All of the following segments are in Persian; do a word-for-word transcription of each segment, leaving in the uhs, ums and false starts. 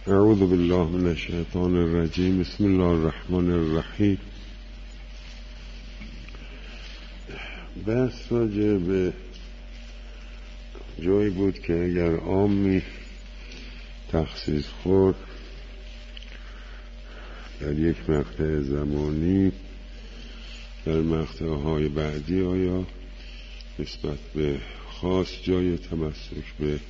اعوذ بالله من الشیطان الرجیم. بسم الله الرحمن الرحیم. بحث راجع به جایی بود که اگر عامی تخصیص خورد در یک مقطع زمانی، در مقطعهای بعدی آیا نسبت به خاص جای تمسک به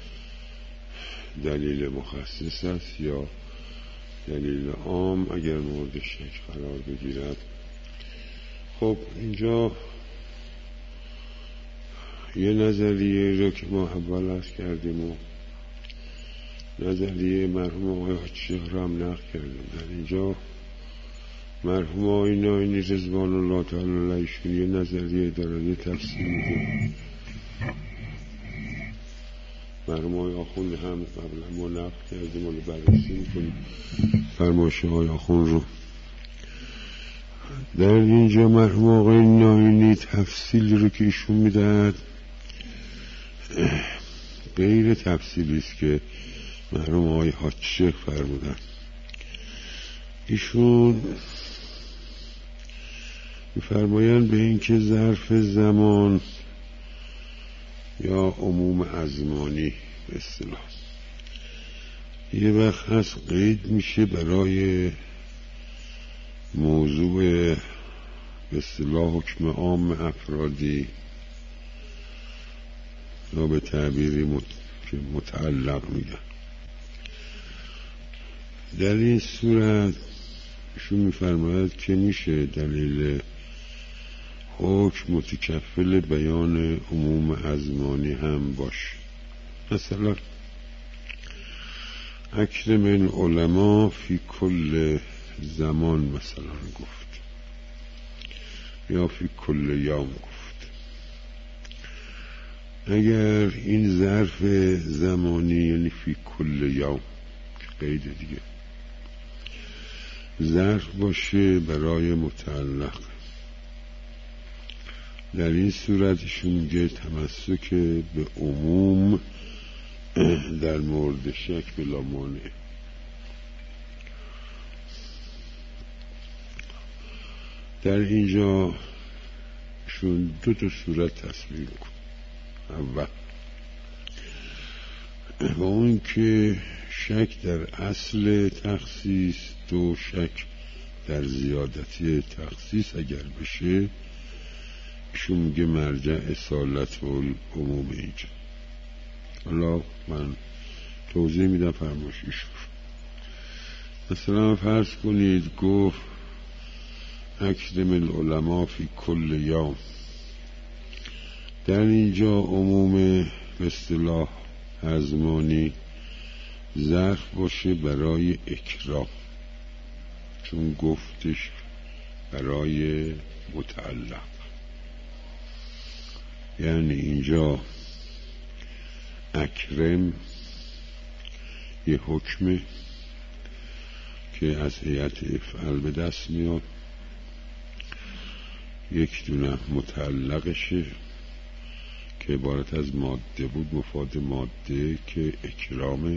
دلیل مخصص است یا دلیل عام اگر مورد شک قرار بگیرد. خب اینجا یه نظریه رو که ما اول عرض کردیم و نظریه مرحوم آقای حاجی رو هم نقل کردیم. در اینجا مرحوم آقای ناینی رضوان الله تعالی علیهشون یه نظریه دارن، یه تفسیر میده. مرحوم آقای آخوند هم قبلا ما نقل کردیم و بررسی میکنیم فرمایش آقای آخوند رو. در اینجا مرحوم آقای ناینی تفصیلی رو که ایشون میدهد غیر تفصیلی است که مرحوم آقای حاج شیخ فرمودن. ایشون میفرمایند به این که ظرف زمان یا عموم ازمانی به اصطلاح یه وقت هست قید میشه برای موضوع به اصطلاح حکم عام افرادی یا به تعبیری مت... که متعلق میگن. در این صورت ایشون میفرماید که میشه دلیل حکم متکفل بیان عموم ازمانی هم باشه. مثلا اکرم العلماء فی کل زمان مثلا گفت یا فی کل یوم گفت. اگر این ظرف زمانی یعنی فی کل یوم قید دیگه ظرف باشه برای متعلق، در این صورتشون میگه تمسک به عموم در مورد شک بلا مانع. در اینجا شون دو تا صورت تصویر کن. اول با اون که شک در اصل تخصیص، دو شک در زیادتی تخصیص اگر بشه ایشون میگه مرجع اصالت و عموم اینجا. حالا من توضیح میدم فرمایش ایشون. مثلا فرض کنید گفت اکرم العلماء فی کل یوم، در اینجا عموم به اصطلاح ازمانی ظرف باشه برای اکرام، چون گفتش برای متعلق. یعنی اینجا اکرم یه حکمه که از هیئت افعال به دست میاد، یک دونه متعلقشه که عبارت از ماده بود، مفاد ماده که اکرامه.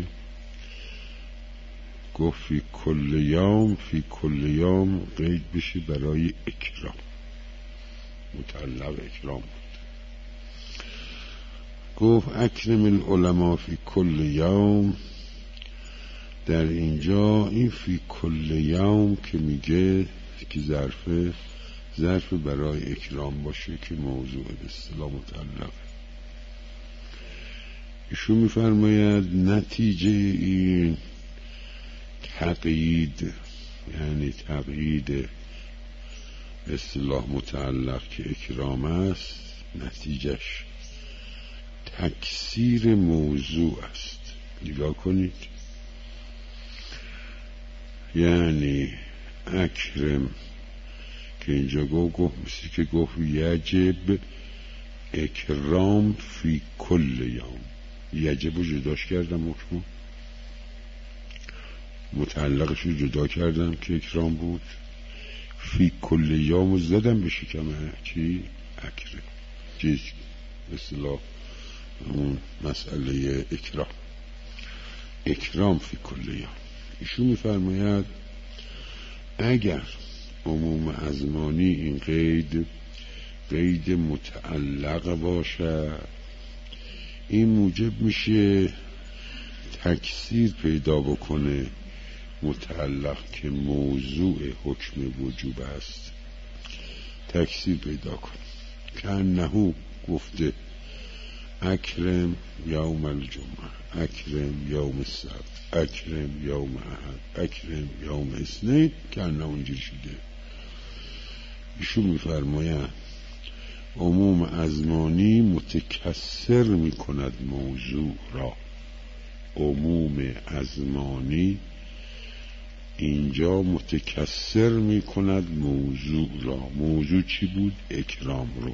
گفت فی کل یوم، فی کل یوم قید بشه برای اکرام، متعلق اکرام بود. گفت اکرم العلماء فی کل یوم، در اینجا این فی کل یوم که میگه که ظرف ظرف برای اکرام باشه که موضوع به اصطلاح متعلق. ایشون میفرماید نتیجه این تقیید، یعنی تقیید به اصطلاح متعلق که اکرام است، نتیجهش تکثیر موضوع است. نگاه کنید، یعنی اکرم که اینجا گفت گفت مثل که گفت یجب اکرام فی کل یوم، یجب رو جداش کردم، حکم متعلقش رو جدا کردم که اکرام بود، فی کل یوم رو زدم به شکم چی؟ اکرم، چیز به اصطلاح اون مسئله اکرام. اکرام فی کل یوم. ایشون میفرماید اگر عموم ازمانی این قید قید متعلق باشد، این موجب میشه تکثیر پیدا بکنه متعلق که موضوع حکم وجوب است، تکثیر پیدا کنه. که انهو گفته اکرم یوم الجمعه، اکرم یوم السبت، اکرم یوم احد، اکرم یوم اثنین، که انهو اینجوری شده. ایشون میفرماید عموم ازمانی متکثر میکند موضوع را. عموم ازمانی اینجا متکثر میکند موضوع را. موضوع چی بود؟ اکرام رو.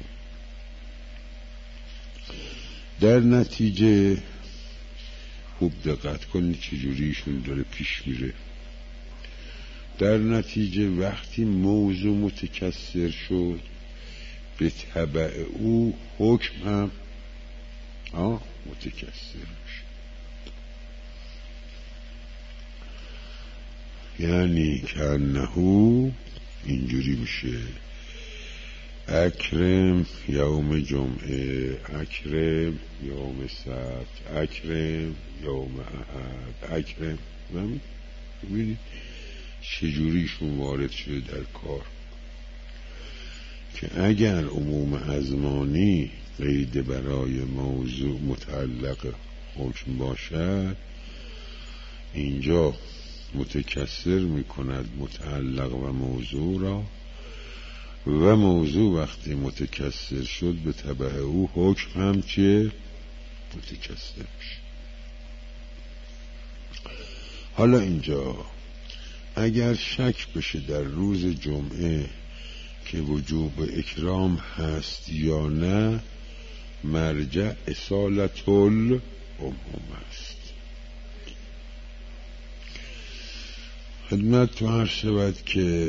در نتیجه خوب دقت کنید چجوریشون داره پیش میره. در نتیجه وقتی موضوع متکثر شد، به تبع او حکم هم آه متکثر میشه. یعنی که انهو اینجوری میشه اکرم یوم جمعه، اکرم یوم سبت، اکرم یوم احد، اکرم. ببینید چجوریشون وارد شده در کار. که اگر عموم ازمانی قید برای موضوع متعلق حکم باشد، اینجا متکثر میکند متعلق و موضوع را، و موضوع وقتی متکثر شد به تبع او حکم هم چه متکثر میشه. حالا اینجا اگر شک بشه در روز جمعه که وجوب اکرام هست یا نه، مرجع اصالت العموم است. خدمت تو عرض شود که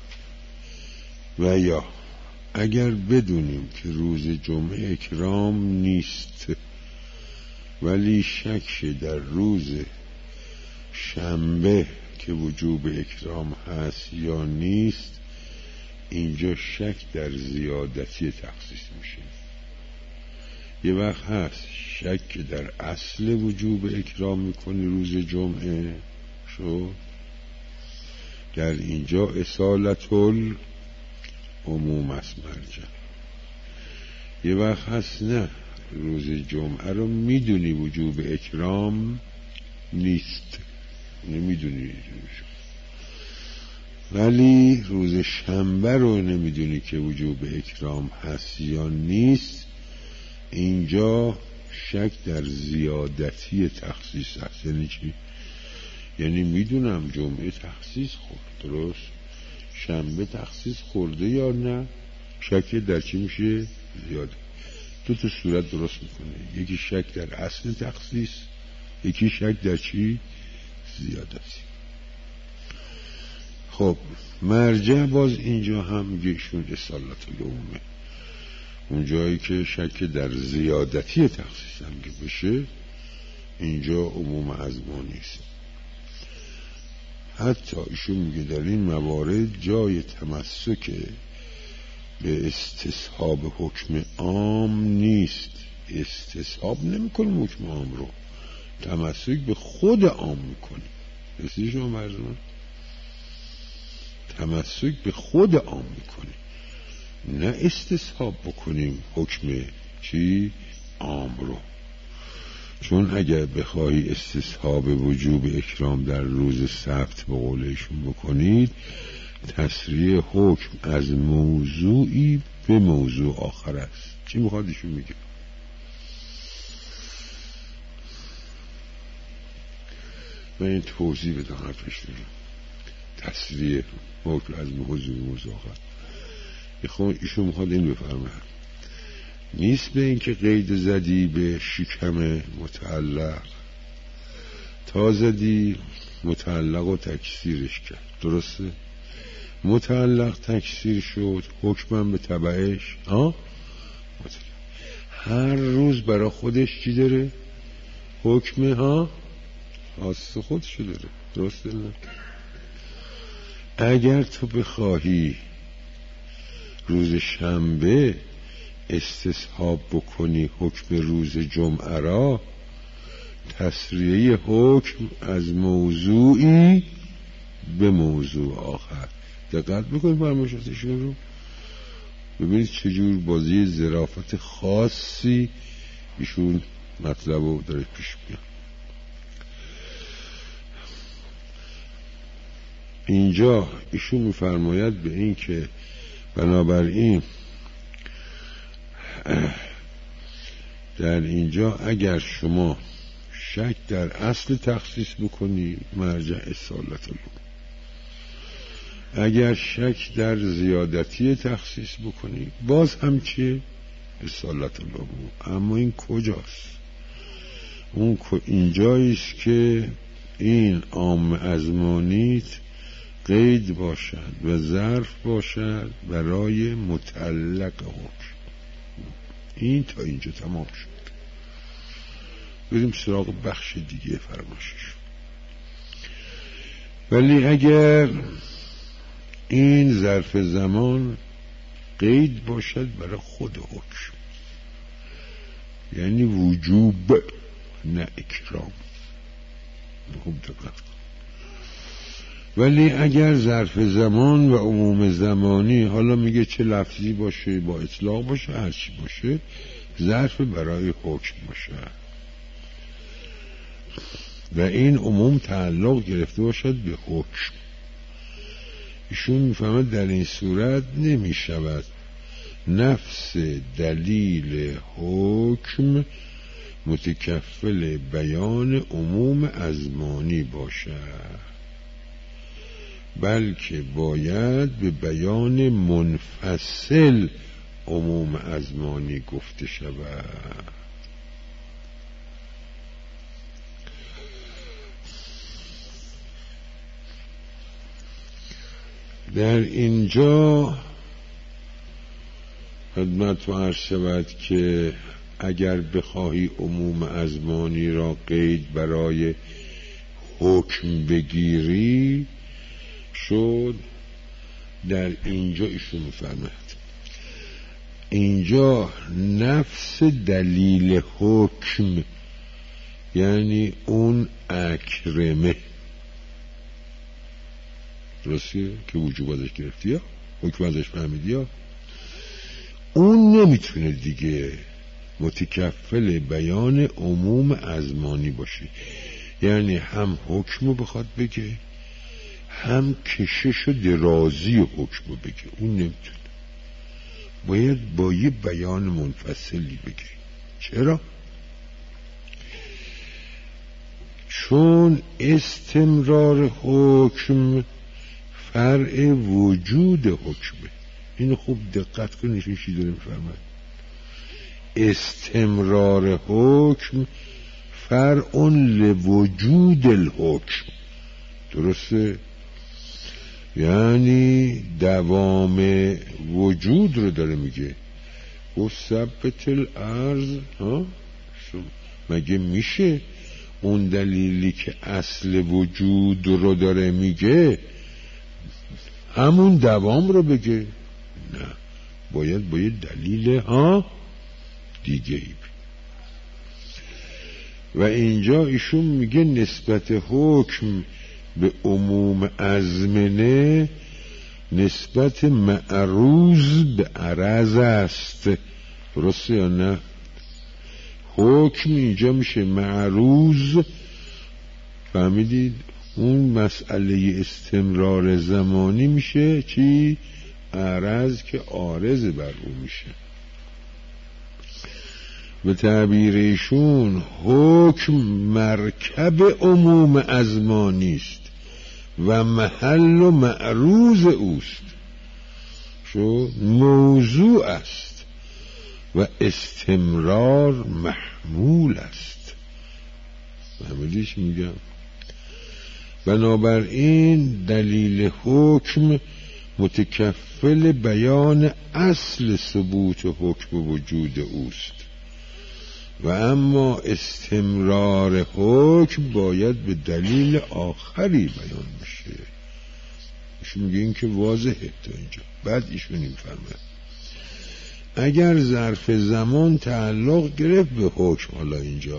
و یا اگر بدونیم که روز جمعه اکرام نیست، ولی شک در روز شنبه که وجوب اکرام هست یا نیست، اینجا شک در زیادتی تخصیص میشه. یه وقت هست شک در اصل وجوب اکرام میکنی روز جمعه شو، در اینجا اصالت العموم است مرجع. یه وقت هست نه، روز جمعه رو میدونی وجوب اکرام نیست، نمیدونی، ولی روز شنبه رو نمیدونی که وجوب اکرام هست یا نیست، اینجا شک در زیادتی تخصیص هست. یعنی چی؟ یعنی میدونم جمعه تخصیص خورد، درست؟ شنبه تخصیص خورده یا نه؟ شک در چی میشه؟ زیاده. دو تا صورت درست میکنه، یکی شک در اصل تخصیص، یکی شک در چی؟ زیادتی. خب مرجع باز اینجا هم میگه ایشون اصالت العمومه. اون جایی که شک در زیادتی تخصیص هم که بشه، اینجا عموم ازمانی است. حتی ایشون میگه در این موارد جای تمسک به استصحاب حکم عام نیست. استصحاب نمیکنه حکم عام رو، تمسک به خود عام میکنه. رسیدی شما مرزمان؟ تمسک به خود عام میکنه، نه استصحاب بکنیم حکم چی؟ عام رو. چون اگر بخواهی استصحاب وجوب اکرام در روز سبت به قول ایشون بکنید، تسریع حکم از موضوعی به موضوع آخر است. چی میخواد ایشون میگه؟ من این توضیح بدم حرفش دارم. تسریع حکم از موضوع موضوع آخر. ایشون میخواد این بفرمه نیست به این که قید زدی به شکم متعلق، تا زدی متعلق و تکثیرش کرد، درسته؟ متعلق تکثیر شد، حکمم به تبعش ها؟ هر روز برای خودش چی داره؟ حکمه ها؟ خاص خودشو داره. درسته نه؟ اگر تو بخواهی روز شنبه استصحاب بکنی حکم روز جمعه را، تسریه حکم از موضوعی به موضوع آخر. دقت بکنید فرمایشاتشون رو، ببینید چجور بازی ظرافت خاصی ایشون مطلب رو داره پیش میاد. اینجا ایشون میفرماید به این که بنابراین در اینجا اگر شما شک در اصل تخصیص بکنی مرجع اصالت العموم، اگر شک در زیادتی تخصیص بکنی باز هم چیه؟ اصالت العموم. اما این کجاست؟ اون اینجاییست که این عام ازمانیت قید باشد و ظرف باشد برای متعلق حکم. این تا اینجا تمام شد. بریم سراغ بخش دیگه فرمایشش. ولی اگر این ظرف زمان قید باشد برای خود حکم، یعنی وجوب نه اکرام، خوب دقت کن. ولی اگر ظرف زمان و عموم زمانی، حالا میگه چه لفظی باشه، با اطلاق باشه، هر چی باشه، ظرف برای حکم باشه و این عموم تعلق گرفته باشد به حکم، ایشون میفهمد در این صورت نمیشود نفس دلیل حکم متکفل بیان عموم ازمانی باشد، بلکه باید به بیان منفصل عموم ازمانی گفته شود. در اینجا خدمت و عرض شود که اگر بخواهی عموم ازمانی را قید برای حکم بگیری شد. در اینجا ایشون میفرماید اینجا نفس دلیل حکم، یعنی اون اکرمه، درسته که وجوب ازش گرفتی یا حکم ازش فهمیدی یا، اون نمیتونه دیگه متکفل بیان عموم ازمانی باشه، یعنی هم حکم بخواد بگه هم کشش و درازی حکم بگه، اون نمیتونه، باید با یه بیان منفصلی بگه. چرا؟ چون استمرار حکم فرع وجود حکمه. اینو خوب دقت کنید چی داره میفرماید. استمرار حکم فرع لوجود الحکم، درسته؟ یعنی دوام وجود رو داره میگه. و ثبت الارض، ها مگه میشه اون دلیلی که اصل وجود رو داره میگه همون دوام رو بگه؟ نه، باید باید دلیل ها دیگه ای. و اینجا ایشون میگه نسبت حکم به عموم ازمنه نسبت معروض به عرض است، درسته یا نه؟ حکم اینجا میشه معروض، فهمیدید؟ اون مسئله استمرار زمانی میشه چی؟ عرض که عارض بر او میشه. به تعبیر ایشون حکم مرکب عموم ازمانی است و محل و معروض اوست، شو موضوع است و استمرار محمول است. فهمیدیش میگم؟ بنابراین دلیل حکم متکفل بیان اصل ثبوت حکم وجود اوست و اما استمرار حکم باید به دلیل آخری بیان بشه. ایشون میگه این که واضحه تا اینجا. بعد ایشون این فرمه اگر ظرف زمان تعلق گرفت به حکم، حالا اینجا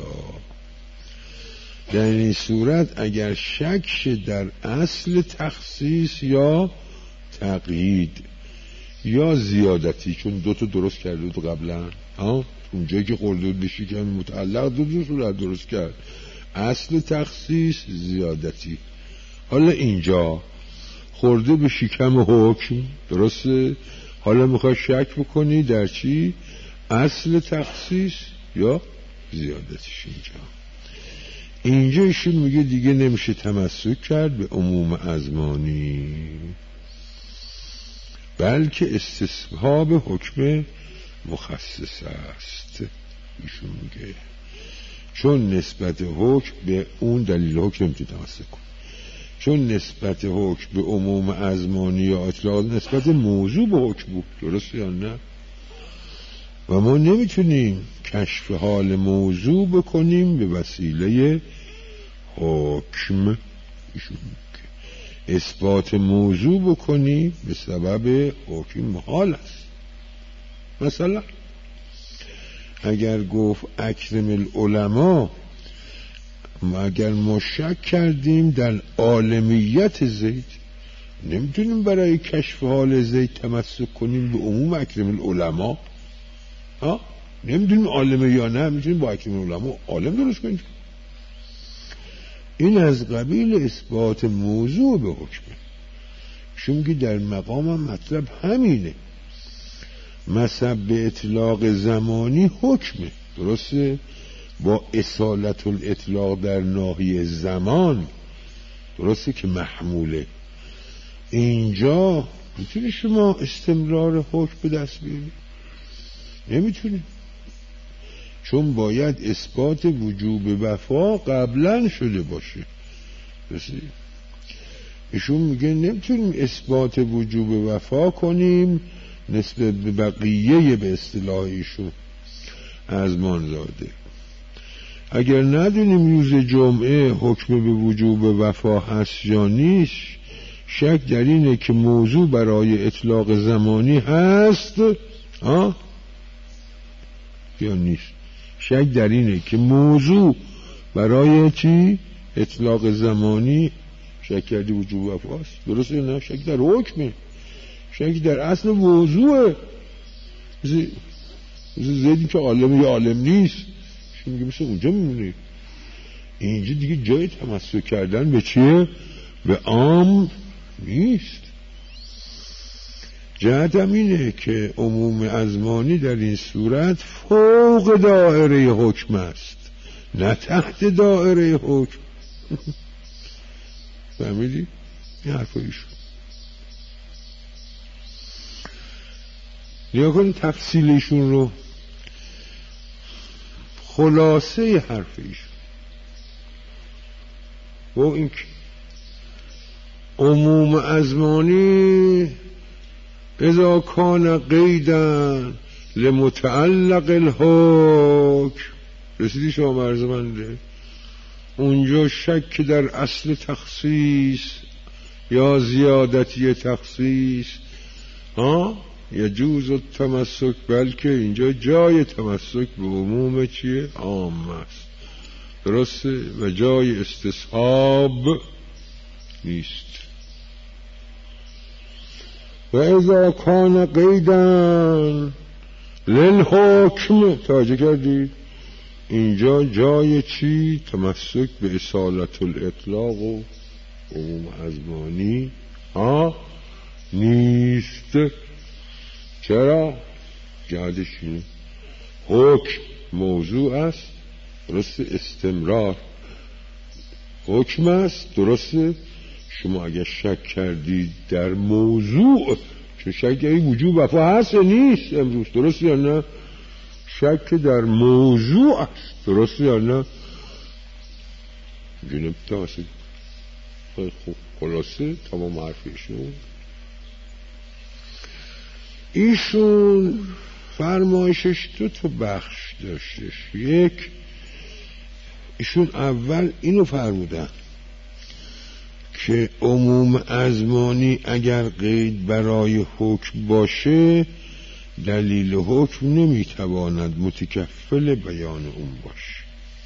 در این صورت اگر شک شه در اصل تخصیص یا تقیید یا زیادتی، چون دوتا درست کرده بود قبلا، اونجایی که خورده بود بشی که متعلق دو دو صورت درست کرد، اصل تخصیص زیادتی. حالا اینجا خورده به شکم حکم، درسته؟ حالا میخوای شک بکنی در چی؟ اصل تخصیص یا زیادتش. اینجا اینجا ایشون میگه دیگه نمیشه تمسک کرد به عموم ازمانی، بلکه استصحاب حکم مخصص است. ایشون میگه چون نسبت حکم به اون دلیل حکم نمیتونه تمسک کن، چون نسبت حکم به عموم ازمانی یا اطلاق نسبت موضوع به حکم بود، درسته یا نه؟ و ما نمیتونیم کشف حال موضوع بکنیم به وسیله حکم. ایشون میگه اثبات موضوع بکنیم به سبب حکم محال است. مثلا اگر گفت اکرم العلماء، اگر ما شک کردیم در عالمیت زید، نمیتونیم برای کشف حال زید تمسک کنیم به عموم اکرم العلماء. ها نمیدونیم عالمه یا نه، میتونیم با اکرم العلماء عالم درست کنیم. این از قبیل اثبات موضوع به حکمه، چون که در مقام مطلب همینه. مثلا به اطلاق زمانی حکمه، درسته؟ با اصالت الاطلاق در ناحیه زمان، درسته که محموله. اینجا میتونی شما استمرار حکم به دست بیاری؟ نمیتونی، چون باید اثبات وجوب وفا قبلا شده باشه. درسته؟ ایشون میگه نمیتونیم اثبات وجوب وفا کنیم نسبت به بقیه، به اصطلاح ایشون ازمان زاده. اگر ندونیم روز جمعه حکم به وجوب وفا هست یا نیست، شک در اینه که موضوع برای اطلاق زمانی هست آه؟ یا نیست. شک در اینه که موضوع برای چی؟ اطلاق زمانی. شک کردی وجوب وفاست، درسته نه؟ شک در حکمه، شک در اصل موضوعه. مثل زیدی که عالم یا عالم نیست، میگه مثل اونجا میمونه. اینجا دیگه جای تمسک کردن به چیه؟ به عام نیست. جهت هم اینه که عموم ازمانی در این صورت فوق دائره حکم است، نه تحت دائره حکم. فهمیدی؟ این حرفایشون نیا کنی تفصیلشون رو. خلاصه حرف ایشون و این که عموم ازمانی اذا کان قیدن لمتعلق الحکم. رسیدی شما مرزمنده؟ اونجا شک در اصل تخصیص یا زیادتی تخصیص ها یجوز التمسک، بلکه اینجا جای تمسک به عموم چیه؟ عام است، درسته؟ و جای استصحاب نیست. و اذا کان قیدن للحکم، توجه کردید؟ اینجا جای چی؟ تمسک به اصالت الاطلاق و عموم ازمانی ها نیست. چرا؟ جهتش اینه حکم موضوع است، درست؟ استمرار حکم است، درسته؟ شما اگر شک کردید در موضوع، چون شک کردید وجوب وفا هست یا نیست امروز، درست یا نه؟ شک در موضوع است، درست یا نه؟ جنب تاسید خوب خلاصه تمام حرفیشون. ایشون فرمایشش دو تا بخش داشتش. یک، ایشون اول اینو فرمودن که عموم ازمانی اگر قید برای حکم باشه دلیل حکم نمیتواند متکفل بیان اون باشه.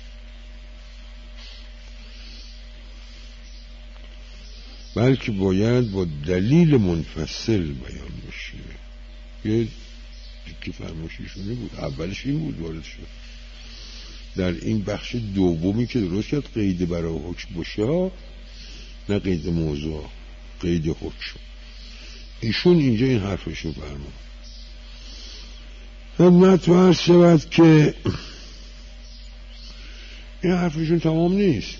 بلکه باید با دلیل منفصل بیان بشه. یه که فرمایششونه بود، اولش این بود وارد شد. در این بخش دومی که درست کرد قید برای حکم باشه، نه قید موضوع، قید حکم. ایشون اینجا این حرفشو فرمود. خدمت عرض شود که این حرفشون تمام نیست.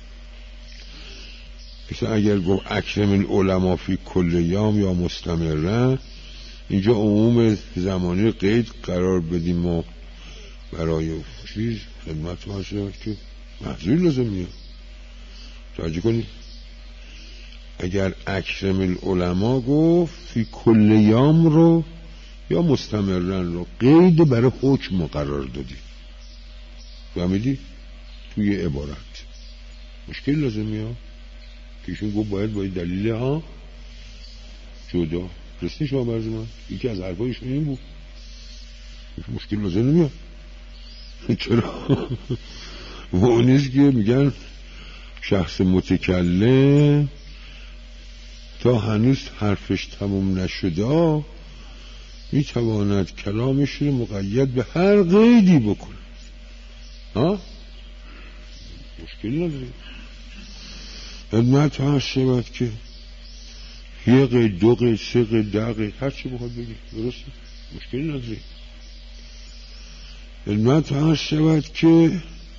مثلا اگر گفت اکرم العلماء فی کل یوم یا مستمرن، اینجا عموم زمانی قید قرار بدیم ما برای چیز. خدمت عرض شود که محضوری لازم میاد. توجه کنید، اگر اکرم العلماء گفت فی کل یوم رو یا مستمرن رو قید برای حکم قرار دادی، فهمیدی؟ توی عبارت مشکل لازم میاد که ایشون گفت باید باید دلیل ها جدا رسنی شما برز من. یکی از حرفایشون این بود، مشکل لازم نمیاد. چرا؟ و اونیست که میگن شخص متکلم تا هنوز حرفش تموم نشده میتواند کلامش رو مقید به هر قیدی بکنه. ها؟ مشکل نداره. خدمت عرض شود که یه قید، دو قید، سه قید، ده قید، هر چی بخواد بگی درسته، مشکل نداره. خدمت عرض شود که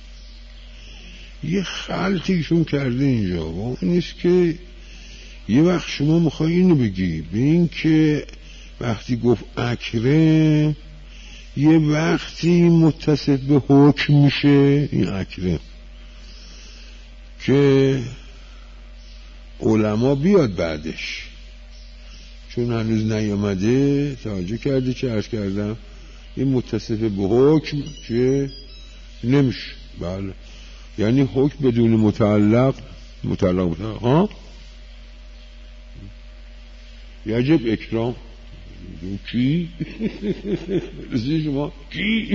یه خلطیشون کرده اینجا و اون نیست که یه وقت شما میخوای اینو بگی به این که وقتی گفت اکرم یه وقتی متصف به حکم میشه این اکرم که علما بیاد بعدش، چون هنوز نیامده. توجه کرده چه عرض کردم؟ این متصف به حکم که نمیشه. بله، یعنی حکم بدون متعلق متعلق متعلق ها یجب اکرام. کی؟ رسید شما کی؟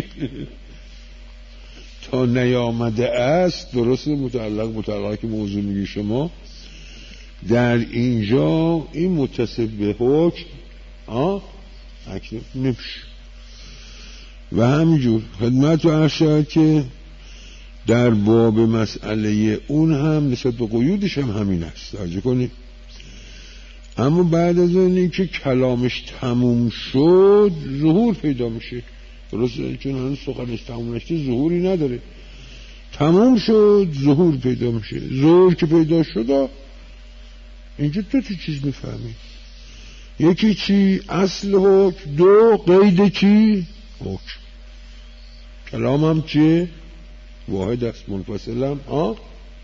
تا نیامده است. درست متعلق متعلق که موضوع میگی شما در اینجا این متصف به حکم آه اکرام نمیشه. و همینجور خدمت رو عرض شد که در باب مسئله اون هم نسبت به قیودش هم همین است. توجه کنید. اما بعد از اونی که کلامش تموم شد ظهور پیدا میشه. درسته؟ چون هنوز سخنش تموم نشده ظهوری نداره. تموم شد ظهور پیدا میشه. ظهور که پیدا شد اینجا دو تا چیز میفهمید. یکی چی؟ اصل حکم. دو قید چی؟ حکم. کلام هم چیه؟ واحد است، منفصل هم آه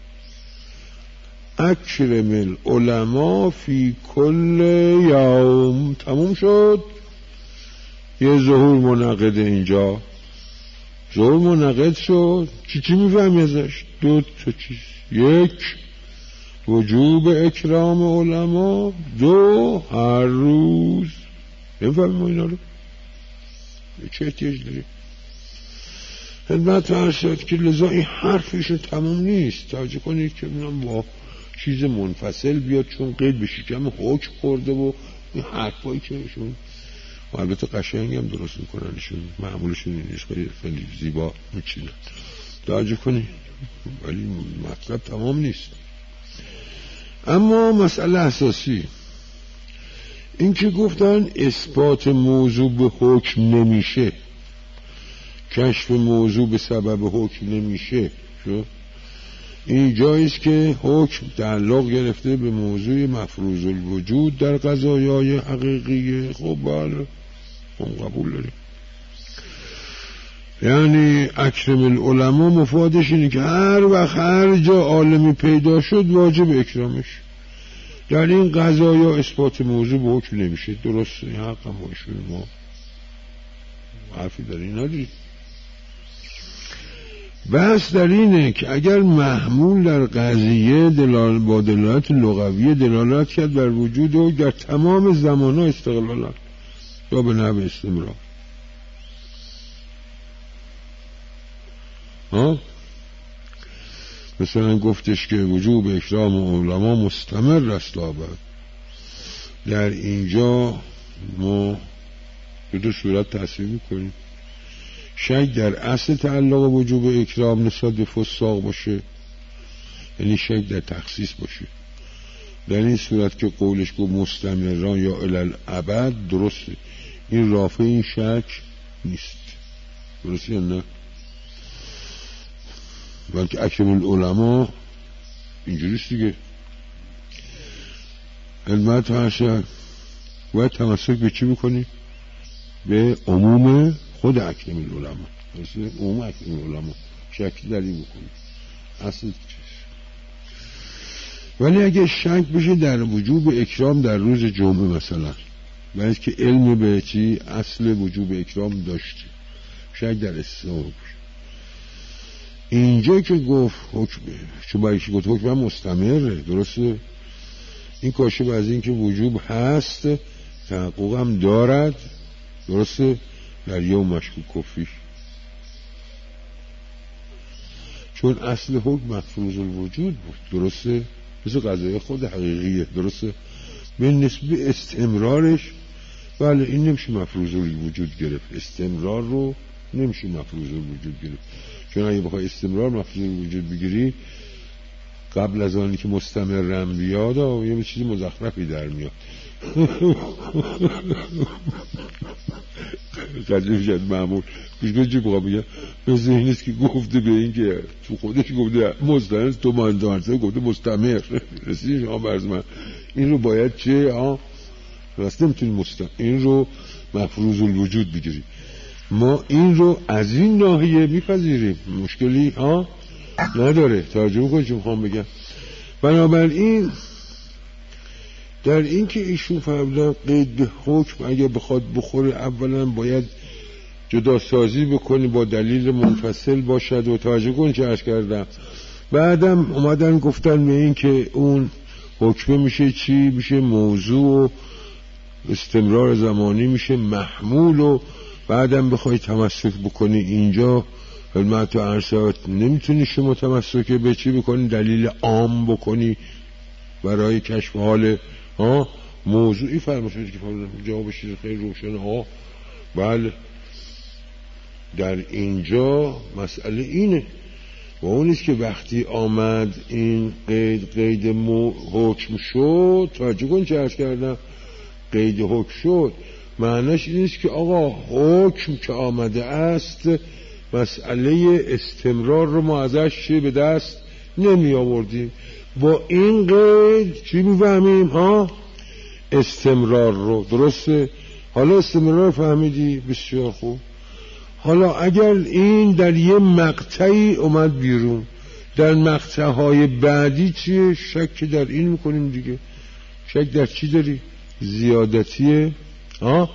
اکرم العلماء فی کل یوم. تموم شد. یه ظهور منعقد اینجا. ظهور منعقد شد. چی چی میفهمی ازش؟ دو تا چیز. یک، وجوب اکرام علما. دو، هر روز. نمیفهمی ما اینا رو؟ چه احتیاج داریم؟ خدمت عرض شد که لذا این حرفش تمام نیست. توجه کنید که منم با چیز منفصل بیاد، چون قید به شکم حکم خورده و این حرفایی که ایشون البته قشنگ هم درست میکنن، ایشون معمولشون این نیست، خیلی زیبا میچینن. توجه کنید ولی مطلب تمام نیست. اما مسئله اساسی این که گفتن اثبات موضوع به حکم نمیشه، کشف موضوع به سبب حکم نمیشه. شو این جاییست که حکم تعلق گرفته به موضوع مفروض الوجود در قضایای حقیقیه. خب بله اون قبول داریم. یعنی اکرم العلماء مفادش اینه که هر وقت هر جا عالمی پیدا شد واجب اکرامش. در این قضایا اثبات موضوع به حکم نمیشه. درسته، این حق هم باشون ما حرفی در این نداری. بحث در اینه که اگر محمول در قضیه دلال با دلالت لغوی دلالت کرد بر وجود و در تمام زمانها استقلالا یا به نحو استمرار، ها مثلا گفتش که وجوب اکرام علما مستمر است آبد. در اینجا ما به دو صورت تصحیح میکنیم: شک در اصل تعلق وجوب اکرام نسبت به فساق باشه، یعنی شک در تخصیص باشه. در این صورت که قولش گفت مستمران یا الالعبد درسته، این رافع این شک نیست، درسته یا نه؟ بلکه اکرم العلماء اینجوریست دیگه. علمت هرشد باید تمسک به چی بکنی؟ به عموم خود اکرم العلماء، درسته؟ عموم اکرم العلماء شکی در این بکنی اصل چیز. ولی اگه شک بشه در وجوب اکرام در روز جمعه مثلا، باید که علم به چی؟ اصل وجوب اکرام داشته، شک در استثناء بشه. اینجا که گفت حکم، چون برای که گفت حکم مستمره، درسته؟ این کاشف از این که وجوب هست تحقق هم دارد، درسته؟ در یوم مشکوک کفی، چون اصل حکم مفروض الوجود بود، درسته؟ مثل قضایه خود حقیقیه، درسته؟ به نسبه استمرارش بله این نمیشه مفروض الوجود گرفت، استمرار رو نمیشه مفروض الوجود گرفت، چون اگه بخوای استمرار مفروض الوجود بگیری قبل از آنی که مستمرم بیاد و یه چیزی مزخرفی در میاد. قدیم شد معمول کشگاه چی بخواه بگم به ذهنیست که گفته به این که تو خودش گفته مستمر، تو ماندانسه گفته مستمر، رسیدی شما برز من این رو باید چه ها راسته میتونی مستمر این رو مفروض الوجود بگیری. ما این رو از این ناحیه میپذیریم، مشکلی ها نداره. ترجمه کنید چون خواهم بگم. بنابراین در این که ایشون فرمودن قید حکم اگه بخواد بخوره اولا باید جدا سازی بکنی، با دلیل منفصل باشد و توجه کن چه عرض کردم. بعدم اومدن گفتن به این که اون حکمه میشه چی؟ میشه موضوع و استمرار زمانی میشه محمول و بعدم بخوای تمسک بکنی اینجا علمت و عرصات نمیتونی شما تمسک به چی بکنی؟ دلیل عام بکنی برای کشف حال ها موضوعی فرماشید که فرمودن جوابش خیلی روشن ها. بله در اینجا مسئله اینه و اونیست که وقتی آمد این قید قید مو حکم شد، توجه کن چه عرض کردم، قید حکم شد معنیش اینیست که آقا حکم که آمده است مسئله استمرار رو ما ازش چی به دست نمی آوردیم، با این قید چی میفهمیم ها؟ استمرار رو، درسته؟ حالا استمرار فهمیدی؟ بسیار خوب. حالا اگر این در یه مقطعی اومد بیرون، در مقطعهای بعدی چیه؟ شک در این میکنیم دیگه. شک در چی داری؟ زیادتی ها؟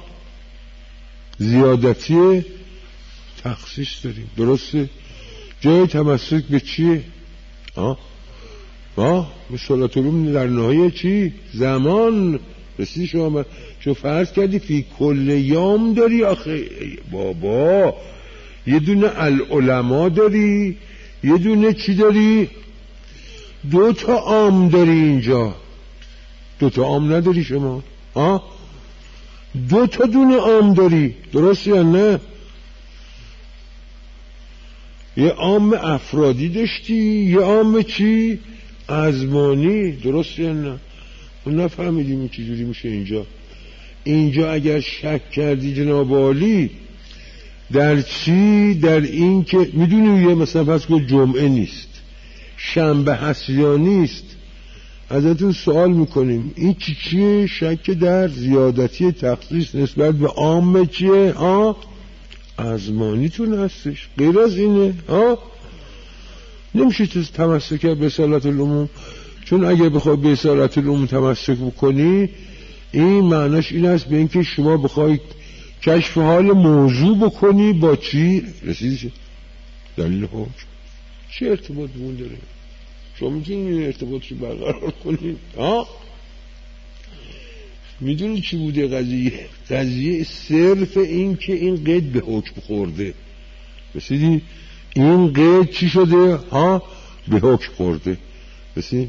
زیادتی تخصیص داریم، درسته؟ جای تمسک به چیه؟ ها؟ ها؟ مثالات علوم در نهایه چی؟ زمان. رسیدی شما شو فرض کردی فی کل یوم داری آخه بابا، یه دونه العلماء داری، یه دونه چی داری؟ دو تا عام داری اینجا. دو تا عام نداری شما؟ ها؟ دو تا دونه عام داری، درست یا نه؟ یه عام افرادی داشتی، یه عام چی؟ ازمانی، درست یا نه؟ اون نفهمیدیم این چجوری میشه اینجا. اینجا اگر شک کردی جناب عالی در چی؟ در این که میدونی یه مثلا پس که جمعه نیست، شنبه هست یا نیست، ازتون سوال میکنیم این چی چیه؟ شک در زیادتی تخصیص نسبت به عام چیه؟ ها؟ ازمانیتون هستش، غیر از اینه ها؟ نمیشه تمسک به اصالت العموم، چون اگه بخوای به اصالت العموم تمسک بکنی این معناش این است به اینکه شما بخوای کشف حال موضوع بکنی با چی؟ رسیدی چه؟ دلیل حکم. چه ارتباط بون داره؟ شما میتونید این ارتباط رو برقرار کنید؟ ها؟ میدونی چی بوده قضیه؟ قضیه صرف این که این قید به حکم خورده. رسیدی؟ این قید چی شده؟ ها؟ به حکم خورده. رسیدی؟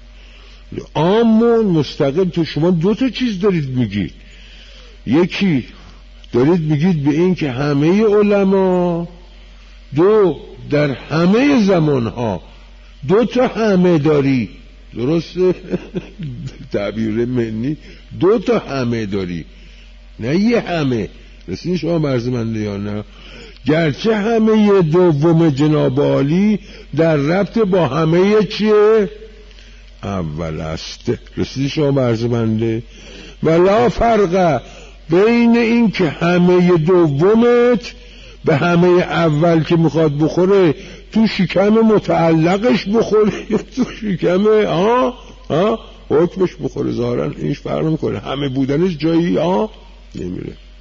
آمون مستقل. تو شما دو تا چیز دارید میگید. یکی دارید میگید به این که همه علما، دو در همه زمانها دو تا همه داری. درسته؟ تعبیر منی دو تا همه داری، نه یه همه. رسید شما برزمنده یا نه؟ گرچه همه دوم جناب عالی در ربط با همه چیه؟ اول است. رسید شما برزمنده؟ ولا فرق بین این که همه دومت به همه اول که میخواد بخوره تو شکم متعلقش بخوره یا تو شکم آه آه حکمش بخوره. ظاهرا اینش فرق میکنه، همه بودنش جایی آه نمیره.